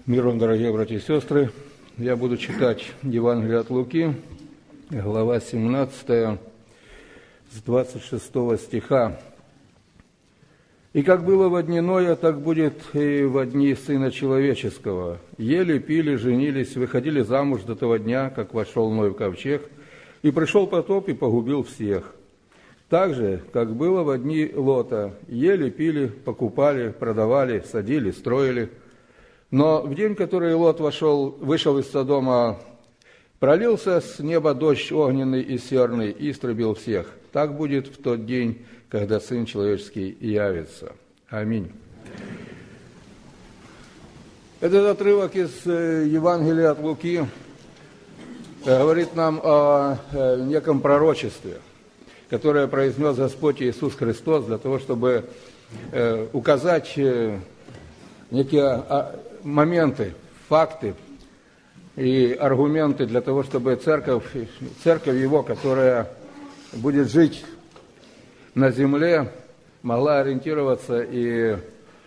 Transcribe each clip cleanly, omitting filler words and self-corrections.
Мир вам, дорогие братья и сестры. Я буду читать Евангелие от Луки, глава 17, с 26 стиха. «И как было во дни Ноя, так будет и во дни Сына Человеческого. Ели, пили, женились, выходили замуж до того дня, как вошел Ной в ковчег, и пришел потоп и погубил всех. Так же, как было во дни Лота, ели, пили, покупали, продавали, садили, строили. Но в день, который Лот вышел из Содома, пролился с неба дождь огненный и серный и истребил всех. Так будет в тот день, когда Сын Человеческий явится». Аминь. Этот отрывок из Евангелия от Луки говорит нам о неком пророчестве, которое произнес Господь Иисус Христос для того, чтобы указать некие моменты, факты и аргументы для того, чтобы церковь Его, которая будет жить на земле, могла ориентироваться и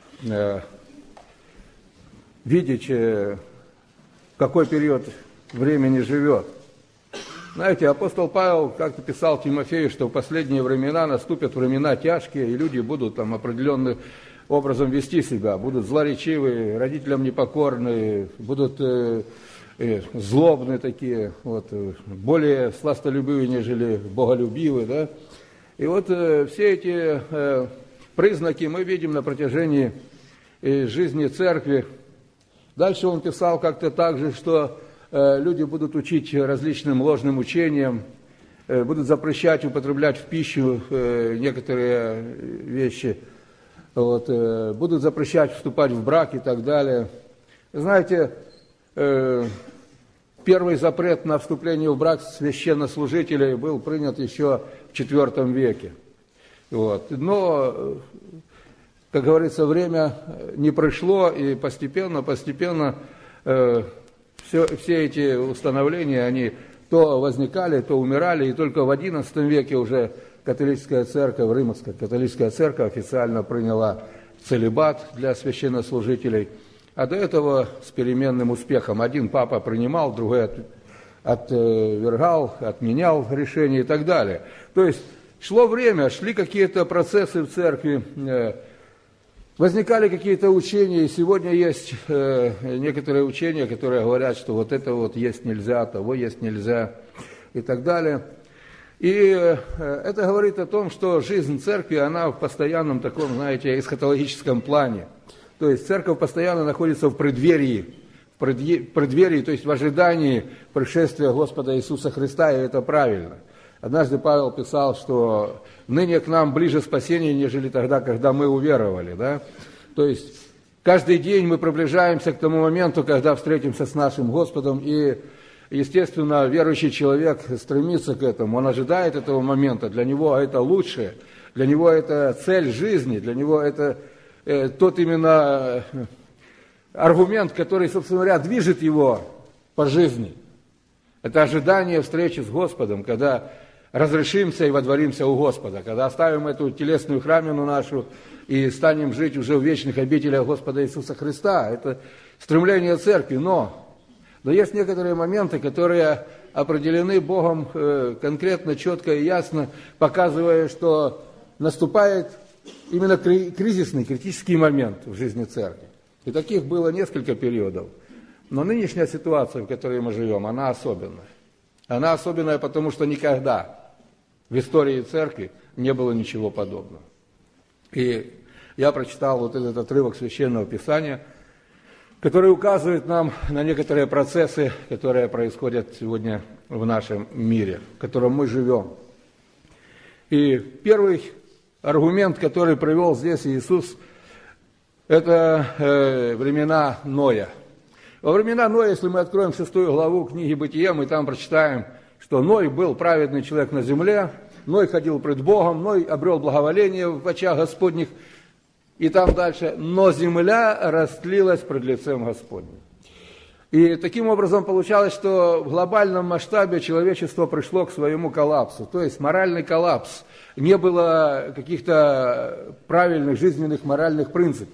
видеть, в какой период времени живет. Знаете, апостол Павел как-то писал Тимофею, что в последние времена наступят времена тяжкие, и люди будут там определенным образом вести себя, будут злоречивые, родителям непокорные, будут злобные такие, более сластолюбивые, нежели боголюбивые, да? И вот все эти признаки мы видим на протяжении жизни церкви. Дальше он писал как-то так же, что люди будут учить различным ложным учениям, будут запрещать употреблять в пищу некоторые вещи, будут запрещать вступать в брак и так далее. Знаете, первый запрет на вступление в брак священнослужителей был принят еще в IV веке. Но, как говорится, время не пришло, и постепенно все эти установления, они то возникали, то умирали, и только в XI веке уже католическая церковь, Римская католическая церковь официально приняла целибат для священнослужителей, а до этого с переменным успехом. Один папа принимал, другой отвергал, отменял решение и так далее. То есть шло время, шли какие-то процессы в церкви, возникали какие-то учения, и сегодня есть некоторые учения, которые говорят, что вот это вот есть нельзя, того есть нельзя и так далее. И это говорит о том, что жизнь церкви, она в постоянном таком, знаете, эсхатологическом плане. То есть церковь постоянно находится в преддверии, то есть в ожидании пришествия Господа Иисуса Христа, и это правильно. Однажды Павел писал, что ныне к нам ближе спасение, нежели тогда, когда мы уверовали. Да? То есть каждый день мы приближаемся к тому моменту, когда встретимся с нашим Господом, и, естественно, верующий человек стремится к этому, он ожидает этого момента, для него это лучшее, для него это цель жизни, для него это тот именно аргумент, который, собственно говоря, движет его по жизни. Это ожидание встречи с Господом, когда разрешимся и водворимся у Господа, когда оставим эту телесную храмину нашу и станем жить уже в вечных обителях Господа Иисуса Христа. Это стремление церкви, но есть некоторые моменты, которые определены Богом конкретно, четко и ясно, показывая, что наступает именно кризисный, критический момент в жизни церкви. И таких было несколько периодов. Но нынешняя ситуация, в которой мы живем, она особенная. Она особенная, потому что никогда в истории церкви не было ничего подобного. И я прочитал вот этот отрывок Священного Писания, который указывает нам на некоторые процессы, которые происходят сегодня в нашем мире, в котором мы живем. И первый аргумент, который привел здесь Иисус, это времена Ноя. Во времена Ноя, если мы откроем 6 главу книги Бытия, мы там прочитаем, что Ной был праведный человек на земле, Ной ходил пред Богом, Ной обрел благоволение в очах Господних, и там дальше, но земля растлилась пред лицем Господним. И таким образом получалось, что в глобальном масштабе человечество пришло к своему коллапсу, то есть моральный коллапс. Не было каких-то правильных жизненных моральных принципов.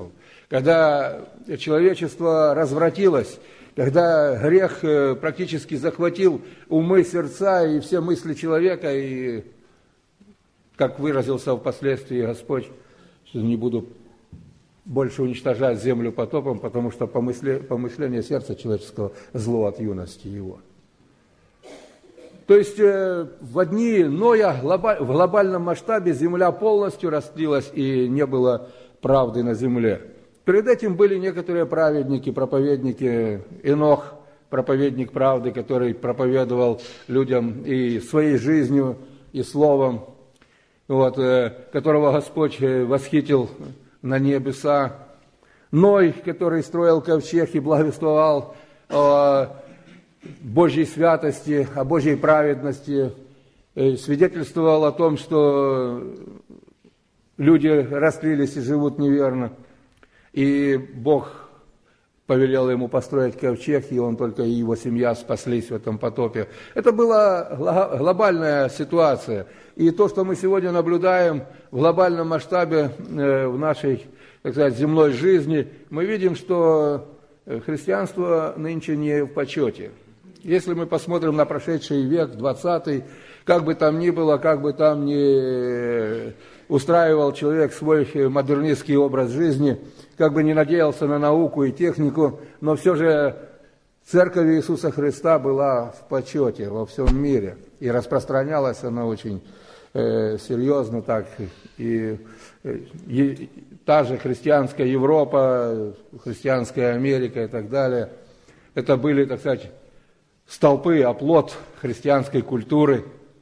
когда человечество развратилось, когда грех практически захватил умы, сердца и все мысли человека, и, как выразился впоследствии Господь, что не буду больше уничтожать землю потопом, потому что помышление сердца человеческого зло от юности его. То есть в дни Ноя в глобальном масштабе земля полностью растлилась и не было правды на земле. Перед этим были некоторые праведники, проповедники. Енох, проповедник правды, который проповедовал людям и своей жизнью, и словом, которого Господь восхитил на небеса. Ной, который строил ковчег и благовествовал о Божьей святости, о Божьей праведности, свидетельствовал о том, что люди растлились и живут неверно. И Бог повелел ему построить ковчег, и он только и его семья спаслись в этом потопе. Это была глобальная ситуация. И то, что мы сегодня наблюдаем в глобальном масштабе в нашей, так сказать, земной жизни, мы видим, что христианство нынче не в почете. Если мы посмотрим на прошедший век, 20-й, как бы там ни было, как бы там ни устраивал человек свой модернистский образ жизни, как бы не надеялся на науку и технику, но все же Церковь Иисуса Христа была в почете во всем мире. И распространялась она очень серьезно так. И та же христианская Европа, христианская Америка и так далее, это были, так сказать, столпы, оплот христианской культуры.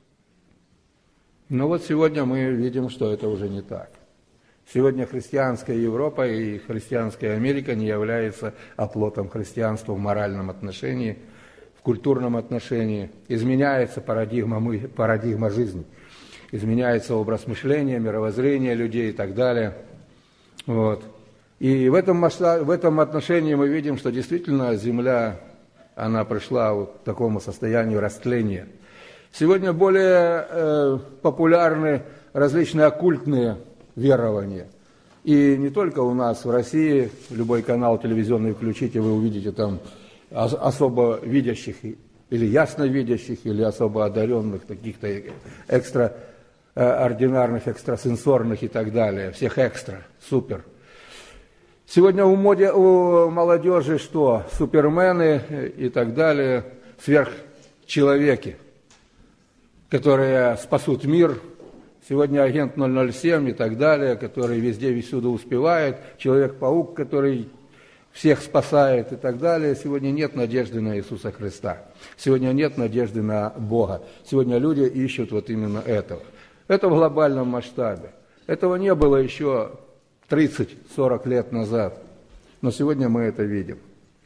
Но вот сегодня мы видим, что это уже не так. Сегодня христианская Европа и христианская Америка не являются оплотом христианства в моральном отношении, в культурном отношении. Изменяется парадигма жизни, изменяется образ мышления, мировоззрение людей и так далее. И в этом отношении мы видим, что действительно земля, она пришла вот к такому состоянию растления. Сегодня более популярны различные оккультные верования. И не только у нас в России, любой канал телевизионный включите, вы увидите там особо видящих, или ясновидящих, или особо одаренных, каких-то экстраординарных, экстрасенсорных и так далее. Всех экстра, супер. Сегодня у молодежи что? Супермены и так далее, сверхчеловеки, которые спасут мир. Сегодня агент 007 и так далее, который везде и всюду успевает, Человек-паук, который всех спасает и так далее. Сегодня нет надежды на Иисуса Христа. Сегодня нет надежды на Бога. Сегодня люди ищут вот именно этого. Это в глобальном масштабе. Этого не было еще 30-40 лет назад. Но сегодня мы это видим.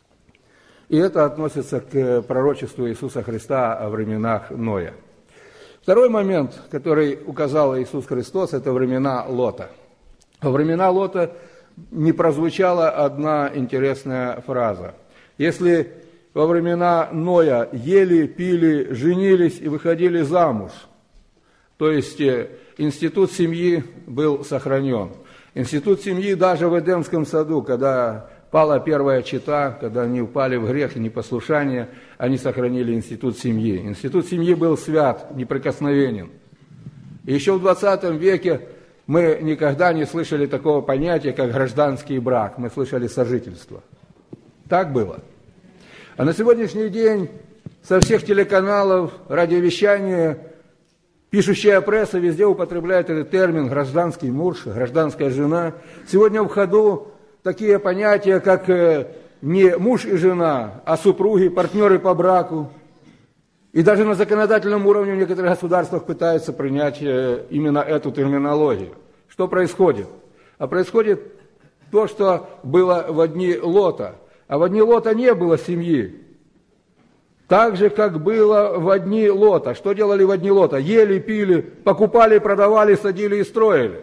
И это относится к пророчеству Иисуса Христа о временах Ноя. Второй момент, который указал Иисус Христос, это времена Лота. Во времена Лота не прозвучала одна интересная фраза. Если во времена Ноя ели, пили, женились и выходили замуж, то есть институт семьи был сохранен. Институт семьи даже в Эдемском саду, когда пала первая чета, когда они упали в грех и непослушание, они сохранили институт семьи. Институт семьи был свят, неприкосновенен. И еще в 20 веке мы никогда не слышали такого понятия, как гражданский брак. Мы слышали сожительство. Так было. А на сегодняшний день со всех телеканалов, радиовещания, пишущая пресса везде употребляет этот термин гражданский муж, гражданская жена. Сегодня в ходу такие понятия, как не муж и жена, а супруги, партнеры по браку. И даже на законодательном уровне в некоторых государствах пытаются принять именно эту терминологию. Что происходит? А происходит то, что было в дни Лота. А в дни Лота не было семьи. Так же, как было в дни Лота. Что делали в дни Лота? Ели, пили, покупали, продавали, садили и строили.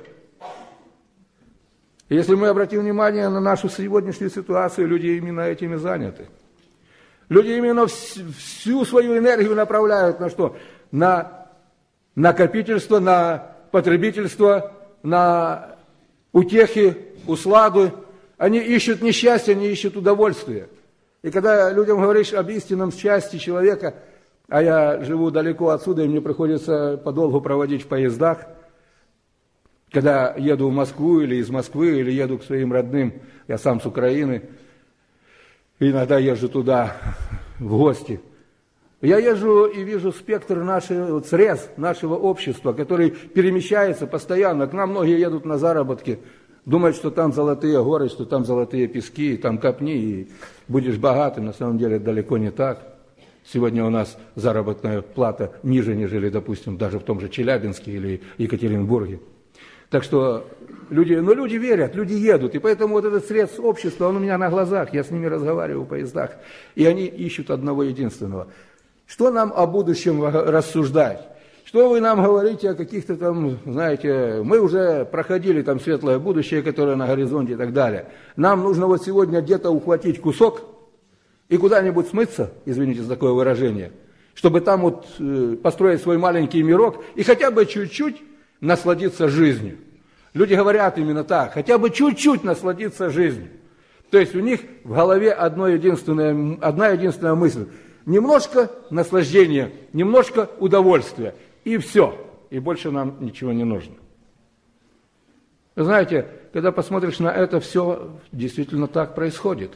Если мы обратим внимание на нашу сегодняшнюю ситуацию, люди именно этими заняты. Люди именно всю свою энергию направляют на что? На накопительство, на потребительство, на утехи, усладу, они ищут несчастья, они ищут удовольствия. И когда людям говоришь об истинном счастье человека, а я живу далеко отсюда, и мне приходится подолгу проводить в поездах, когда еду в Москву или из Москвы, или еду к своим родным, я сам с Украины, иногда езжу туда в гости. Я езжу и вижу спектр нашего, срез нашего общества, который перемещается постоянно. К нам многие едут на заработки, думают, что там золотые горы, что там золотые пески, там копни, и будешь богатым. На самом деле это далеко не так. Сегодня у нас заработная плата ниже, нежели, допустим, даже в том же Челябинске или Екатеринбурге. Так что люди верят, люди едут, и поэтому вот этот срез общества, он у меня на глазах, я с ними разговариваю в поездах, и они ищут одного единственного. Что нам о будущем рассуждать? Что вы нам говорите о каких-то там, знаете, мы уже проходили там светлое будущее, которое на горизонте и так далее. Нам нужно вот сегодня где-то ухватить кусок и куда-нибудь смыться, извините за такое выражение, чтобы там вот построить свой маленький мирок и хотя бы чуть-чуть насладиться жизнью. Люди говорят именно так, хотя бы чуть-чуть насладиться жизнью. То есть у них в голове одна единственная мысль. Немножко наслаждения, немножко удовольствия, и все. И больше нам ничего не нужно. Вы знаете, когда посмотришь на это, все действительно так происходит.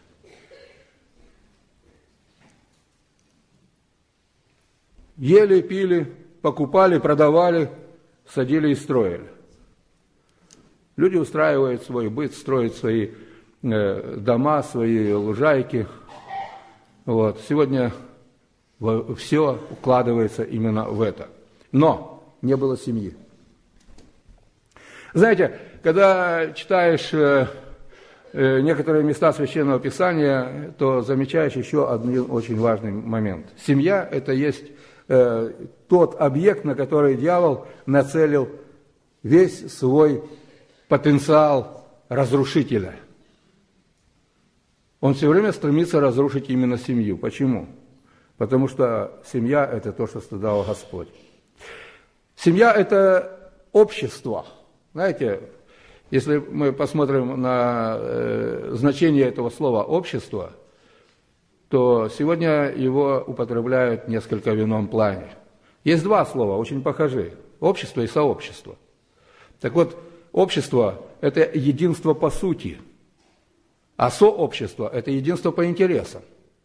Ели, пили, покупали, продавали, садили и строили. Люди устраивают свой быт, строят свои дома, свои лужайки. Вот. Сегодня все укладывается именно в это. Но не было семьи. Знаете, когда читаешь некоторые места Священного Писания, то замечаешь еще один очень важный момент. Семья – это есть тот объект, на который дьявол нацелил весь свой потенциал разрушителя. Он все время стремится разрушить именно семью. Почему? Потому что семья – это то, что создал Господь. Семья – это общество. Знаете, если мы посмотрим на значение этого слова «общество», то сегодня его употребляют несколько в ином плане. Есть два слова, очень похожи – общество и сообщество. Так вот, общество – это единство по сути, а сообщество – это единство по интересам.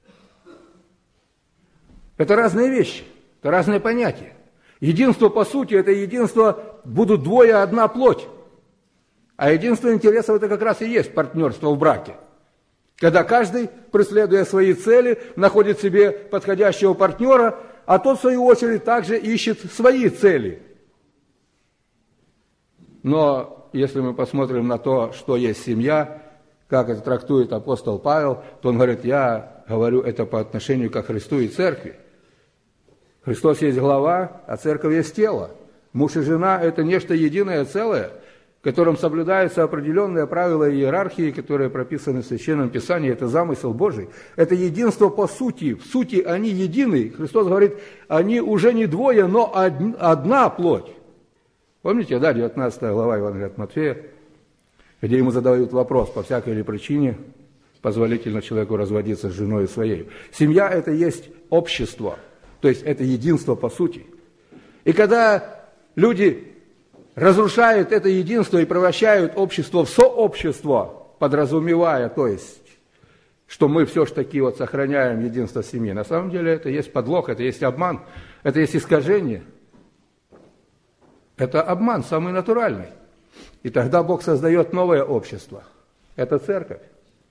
Это разные вещи, это разные понятия. Единство по сути – это единство, будут двое, одна плоть. А единство интересов – это как раз и есть партнерство в браке. Когда каждый, преследуя свои цели, находит себе подходящего партнера, а тот, в свою очередь, также ищет свои цели. Но если мы посмотрим на то, что есть семья, как это трактует апостол Павел, то он говорит, я говорю это по отношению ко Христу и церкви. Христос есть глава, а церковь есть тело. Муж и жена – это нечто единое целое, в котором соблюдаются определенные правила иерархии, которые прописаны в Священном Писании. Это замысел Божий. Это единство по сути. В сути они едины. Христос говорит, они уже не двое, но одна плоть. Помните, да, 19 глава Евангелия от Матфея, где ему задают вопрос, по всякой ли причине позволительно человеку разводиться с женой своей. Семья – это есть общество, то есть это единство по сути. И когда люди разрушают это единство и превращают общество в сообщество, подразумевая, то есть, что мы все ж таки вот сохраняем единство семьи, на самом деле это есть подлог, это есть обман, это есть искажение. Это обман самый натуральный. И тогда Бог создает новое общество. Это церковь.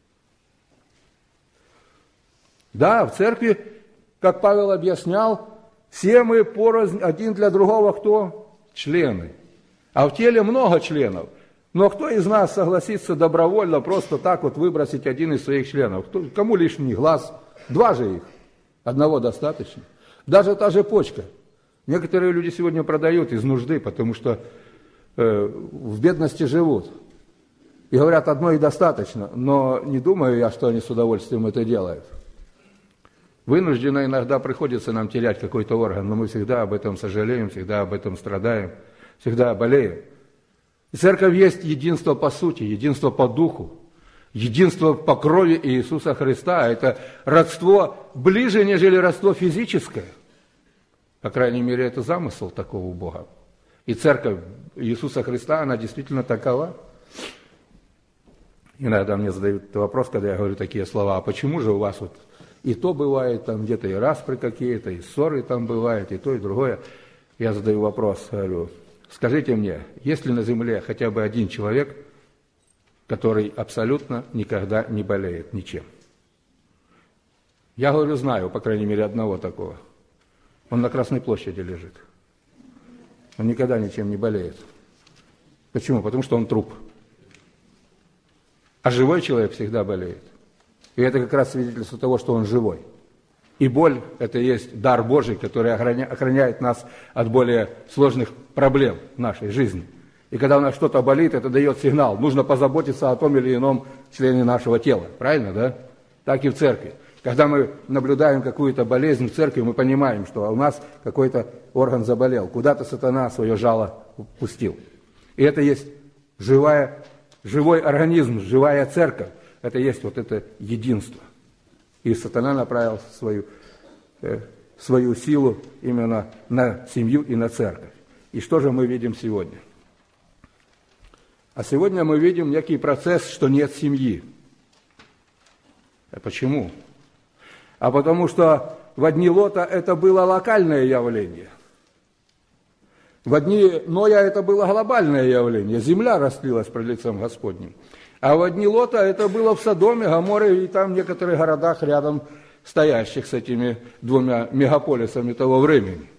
Да, в церкви, как Павел объяснял, все мы порознь, один для другого кто? Члены. А в теле много членов. Но кто из нас согласится добровольно просто так вот выбросить один из своих членов? Кому лишний глаз? Два же их. Одного достаточно. Даже та же почка. Некоторые люди сегодня продают из нужды, потому что в бедности живут. И говорят, одной достаточно. Но не думаю я, что они с удовольствием это делают. Вынужденно иногда приходится нам терять какой-то орган, но мы всегда об этом сожалеем, всегда об этом страдаем, всегда болеем. И церковь есть единство по сути, единство по духу. единство по крови Иисуса Христа. Это родство ближе, нежели родство физическое. По крайней мере, это замысел такого Бога. И церковь Иисуса Христа, она действительно такова. Иногда мне задают вопрос, когда я говорю такие слова: а почему же у вас вот и то бывает, там где-то и распри какие-то, и ссоры там бывают, и то, и другое. Я задаю вопрос, говорю: скажите мне, есть ли на земле хотя бы один человек, который абсолютно никогда не болеет ничем? Я говорю, знаю, по крайней мере, одного такого. Он на Красной площади лежит. Он никогда ничем не болеет. Почему? Потому что он труп. А живой человек всегда болеет. И это как раз свидетельство того, что он живой. И боль – это есть дар Божий, который охраняет нас от более сложных проблем в нашей жизни. И когда у нас что-то болит, это дает сигнал. Нужно позаботиться о том или ином члене нашего тела. Правильно, да? Так и в церкви. Когда мы наблюдаем какую-то болезнь в церкви, мы понимаем, что у нас какой-то орган заболел. Куда-то сатана свое жало пустил. И это есть живой организм, живая церковь. Это есть вот это единство. И сатана направил свою силу именно на семью и на церковь. И что же мы видим сегодня? А сегодня мы видим некий процесс, что нет семьи. А почему? А потому что в дни Лота это было локальное явление. В дни Ноя это было глобальное явление. Земля растлилась пред лицем Господним. А в дни Лота это было в Содоме, Гоморе и там в некоторых городах рядом стоящих с этими двумя мегаполисами того времени.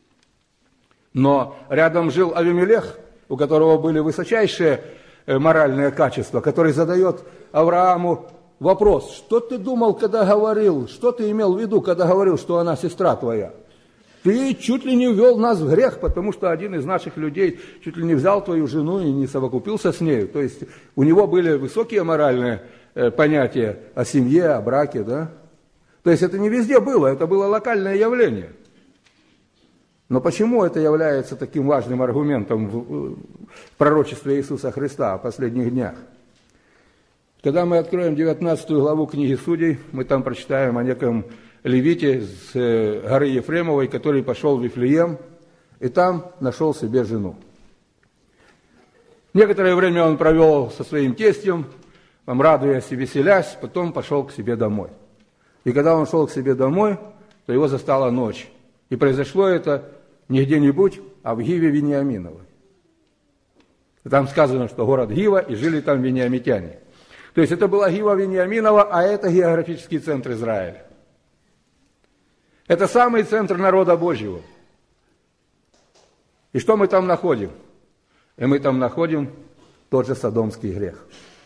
Но рядом жил Авимелех, у которого были высочайшие моральные качества, который задает Аврааму вопрос: что ты думал, когда говорил, что ты имел в виду, когда говорил, что она сестра твоя? Ты чуть ли не ввел нас в грех, потому что один из наших людей чуть ли не взял твою жену и не совокупился с нею. То есть у него были высокие моральные понятия о семье, о браке, да? То есть это не везде было, это было локальное явление. Но почему это является таким важным аргументом в пророчестве Иисуса Христа о последних днях? Когда мы откроем 19 главу книги Судей, мы там прочитаем о неком левите с горы Ефремовой, который пошел в Вифлеем, и там нашел себе жену. Некоторое время он провел со своим тестем, там, радуясь и веселясь, потом пошел к себе домой. И когда он шел к себе домой, то его застала ночь. И произошло это не где-нибудь, а в Гиве Вениаминовой. Там сказано, что город Гива, и жили там вениамитяне. То есть это была Гива Вениаминова, а это географический центр Израиля. Это самый центр народа Божьего. И что мы там находим? И мы там находим тот же содомский грех.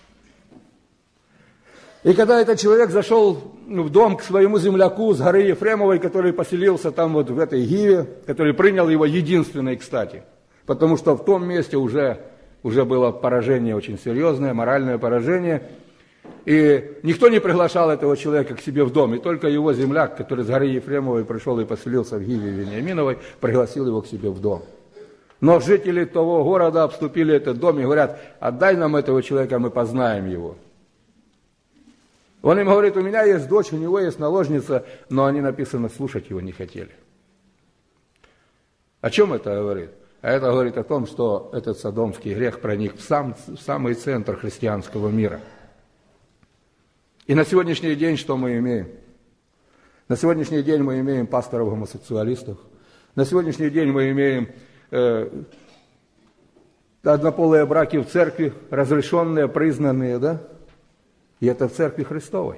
И когда этот человек зашел в дом к своему земляку с горы Ефремовой, который поселился там вот в этой Гиве, который принял его единственной, кстати, потому что в том месте уже было поражение очень серьезное, моральное поражение, и никто не приглашал этого человека к себе в дом, и только его земляк, который с горы Ефремовой пришел и поселился в Гиве Вениаминовой, пригласил его к себе в дом. Но жители того города обступили этот дом и говорят: отдай нам этого человека, мы познаем его. Он им говорит: у меня есть дочь, у него есть наложница, но они, написано, слушать его не хотели. О чем это говорит? А это говорит о том, что этот содомский грех проник в самый центр христианского мира. И на сегодняшний день что мы имеем? На сегодняшний день мы имеем пасторов-гомосексуалистов. На сегодняшний день мы имеем однополые браки в церкви, разрешенные, признанные, да? И это в церкви Христовой.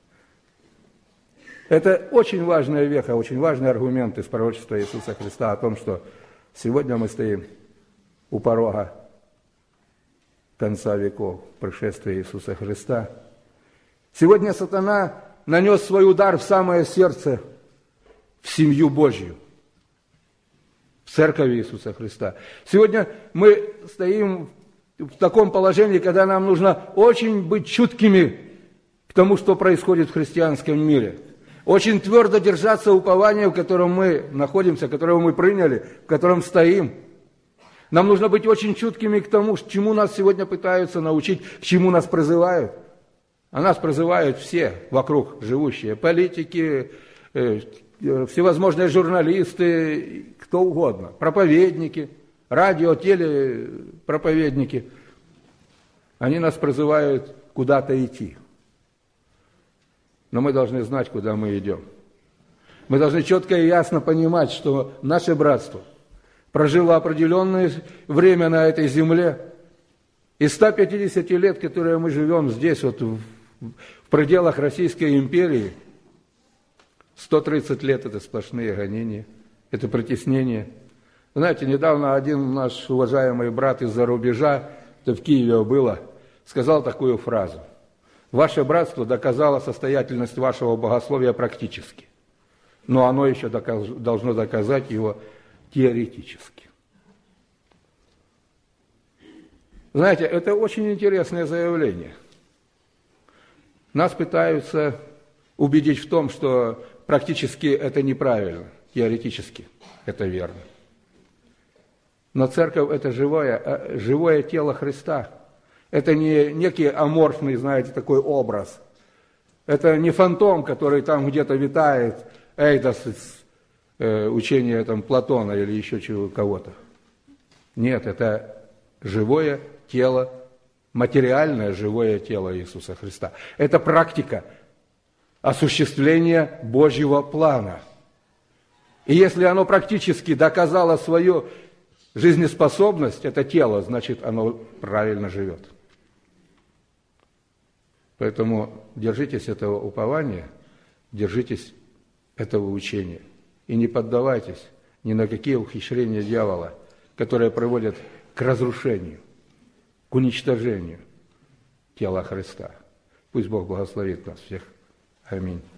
Это очень важная веха, очень важный аргумент из пророчества Иисуса Христа о том, что сегодня мы стоим у порога конца веков, пришествия Иисуса Христа. Сегодня сатана нанес свой удар в самое сердце, в семью Божью, в церковь Иисуса Христа. Сегодня мы стоим в таком положении, когда нам нужно очень быть чуткими к тому, что происходит в христианском мире. Очень твердо держаться упования, в котором мы находимся, которого мы приняли, в котором стоим. Нам нужно быть очень чуткими к тому, чему нас сегодня пытаются научить, к чему нас призывают. А нас призывают все вокруг живущие, политики, всевозможные журналисты, кто угодно, проповедники, радио, телепроповедники. Они нас призывают куда-то идти. Но мы должны знать, куда мы идем. Мы должны четко и ясно понимать, что наше братство прожило определенное время на этой земле. Из 150 лет, которые мы живем здесь, вот в пределах Российской империи, 130 лет – это сплошные гонения, это притеснение. Знаете, недавно один наш уважаемый брат из-за рубежа, это в Киеве было, сказал такую фразу: «Ваше братство доказало состоятельность вашего богословия практически, но оно еще должно доказать его теоретически». Знаете, это очень интересное заявление. Нас пытаются убедить в том, что практически это неправильно, теоретически это верно. Но церковь – это живое тело Христа. Это не некий аморфный, знаете, такой образ. Это не фантом, который там где-то витает, эйдос, учение там, Платона или еще кого-то. Нет, это живое тело, материальное живое тело Иисуса Христа. Это практика осуществления Божьего плана. И если оно практически доказало свою жизнеспособность, это тело, значит, оно правильно живет. Поэтому держитесь этого упования, держитесь этого учения. И не поддавайтесь ни на какие ухищрения дьявола, которые приводят к разрушению, к уничтожению тела Христа. Пусть Бог благословит нас всех. Аминь.